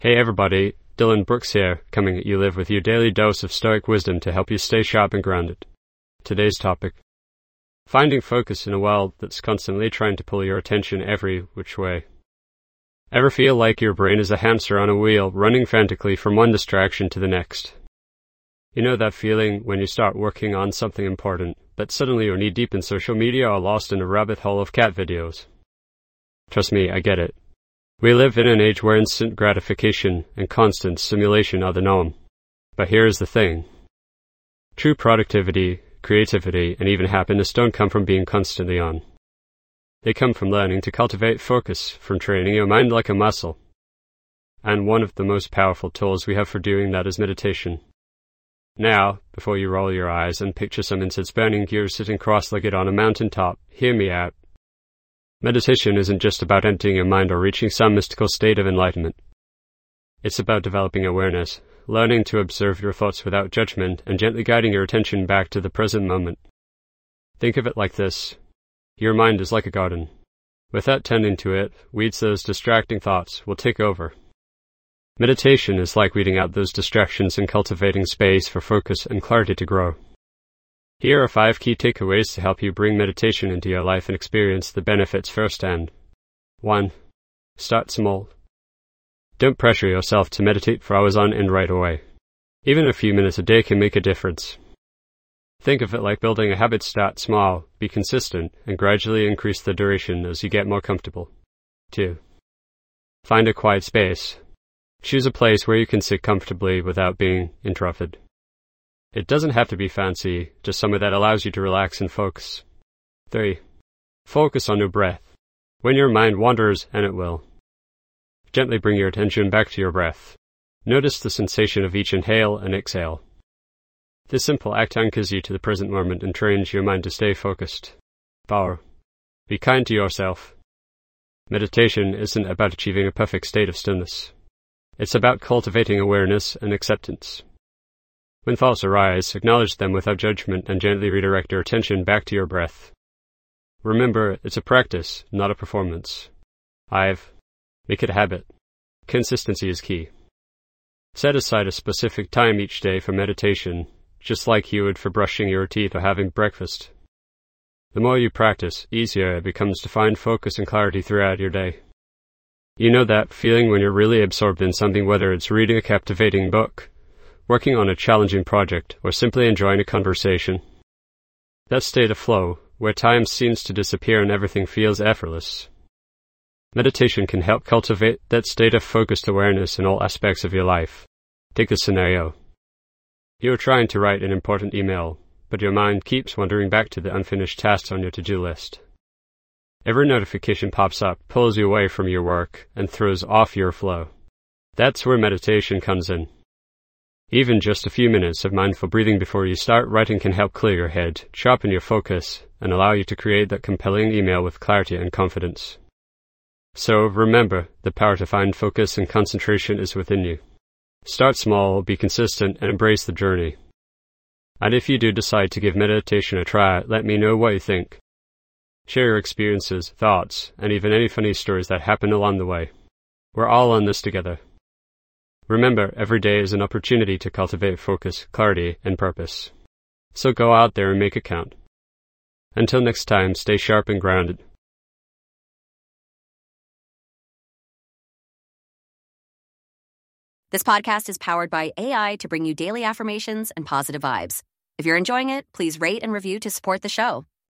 Hey everybody, Dylan Brooks here, coming at you live with your daily dose of stoic wisdom to help you stay sharp and grounded. Today's topic: finding focus in a world that's constantly trying to pull your attention every which way. Ever feel like your brain is a hamster on a wheel, running frantically from one distraction to the next? You know that feeling when you start working on something important, but suddenly you're knee-deep in social media or lost in a rabbit hole of cat videos? Trust me, I get it. We live in an age where instant gratification and constant stimulation are the norm. But here's the thing. True productivity, creativity, and even happiness don't come from being constantly on. They come from learning to cultivate focus, from training your mind like a muscle. And one of the most powerful tools we have for doing that is meditation. Now, before you roll your eyes and picture some incense burning gears sitting cross-legged on a mountaintop, hear me out. Meditation isn't just about emptying your mind or reaching some mystical state of enlightenment. It's about developing awareness, learning to observe your thoughts without judgment, and gently guiding your attention back to the present moment. Think of it like this. Your mind is like a garden. Without tending to it, weeds those distracting thoughts will take over. Meditation is like weeding out those distractions and cultivating space for focus and clarity to grow. Here are 5 key takeaways to help you bring meditation into your life and experience the benefits firsthand. 1. Start small. Don't pressure yourself to meditate for hours on end right away. Even a few minutes a day can make a difference. Think of it like building a habit. Start small, be consistent, and gradually increase the duration as you get more comfortable. 2. Find a quiet space. Choose a place where you can sit comfortably without being interrupted. It doesn't have to be fancy, just somewhere that allows you to relax and focus. 3. Focus on your breath. When your mind wanders, and it will, gently bring your attention back to your breath. Notice the sensation of each inhale and exhale. This simple act anchors you to the present moment and trains your mind to stay focused. 4. Be kind to yourself. Meditation isn't about achieving a perfect state of stillness. It's about cultivating awareness and acceptance. When thoughts arise, acknowledge them without judgment and gently redirect your attention back to your breath. Remember, it's a practice, not a performance. 5. Make it a habit. Consistency is key. Set aside a specific time each day for meditation, just like you would for brushing your teeth or having breakfast. The more you practice, easier it becomes to find focus and clarity throughout your day. You know that feeling when you're really absorbed in something, whether it's reading a captivating book, working on a challenging project, or simply enjoying a conversation? That state of flow, where time seems to disappear and everything feels effortless. Meditation can help cultivate that state of focused awareness in all aspects of your life. Take this scenario. You're trying to write an important email, but your mind keeps wandering back to the unfinished tasks on your to-do list. Every notification pops up, pulls you away from your work, and throws off your flow. That's where meditation comes in. Even just a few minutes of mindful breathing before you start writing can help clear your head, sharpen your focus, and allow you to create that compelling email with clarity and confidence. So remember, the power to find focus and concentration is within you. Start small, be consistent, and embrace the journey. And if you do decide to give meditation a try, let me know what you think. Share your experiences, thoughts, and even any funny stories that happen along the way. We're all on this together. Remember, every day is an opportunity to cultivate focus, clarity, and purpose. So go out there and make it count. Until next time, stay sharp and grounded. This podcast is powered by AI to bring you daily affirmations and positive vibes. If you're enjoying it, please rate and review to support the show.